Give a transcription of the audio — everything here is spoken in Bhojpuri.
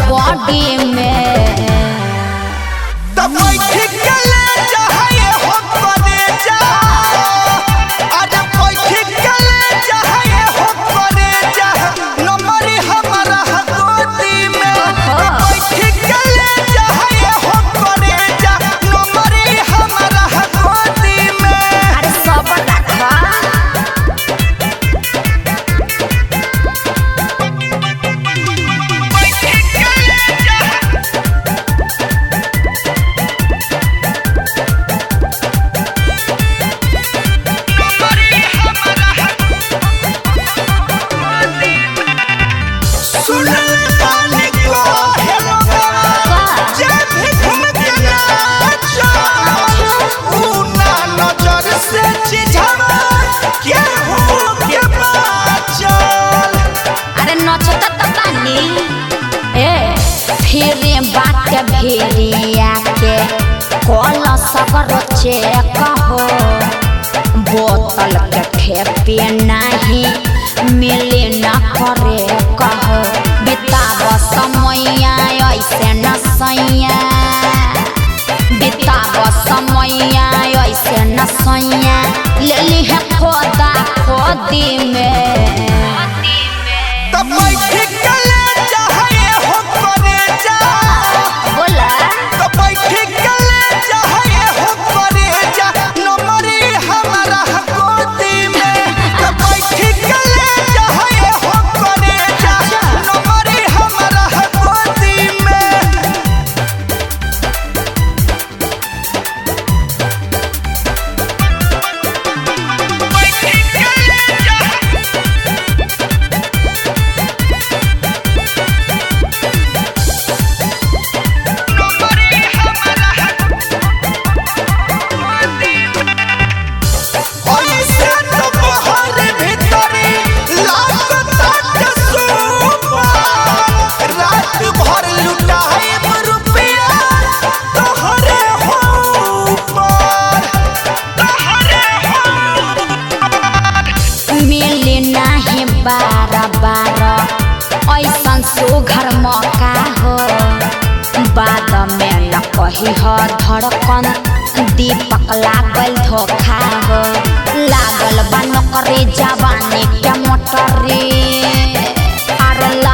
बॉडी में तब ठीक ले चाहे हो करे जा अरे कोई ठीक ले चाहे हो करे जा नंबर हमारा गोदी में कोई ठीक ले चाहे हो करे जा नंबर हमारा गोदी में अरे सब रखा फिर बात भेड़िया के कल सगर चेक हो बोतल के ठेपे नहीं मिले न करे कहो बिताब समैया ऐसे न सैया बिताब समैया ऐसे न सैया ले ली है खोदा खोदी में तब ठीक ले चाहे हो करे जा बोला तब ठीक ले चाहे हो करे जा नंबर हमारा गोदी में तब ठीक ले चाहे हो करे जा नंबर हमारा गोदी में ऐसन सुघर मौका हो बाद में न कही हो धड़कन दीपक लागल धोखा हो लागल बा नौकरी जवानी के मोटरी आर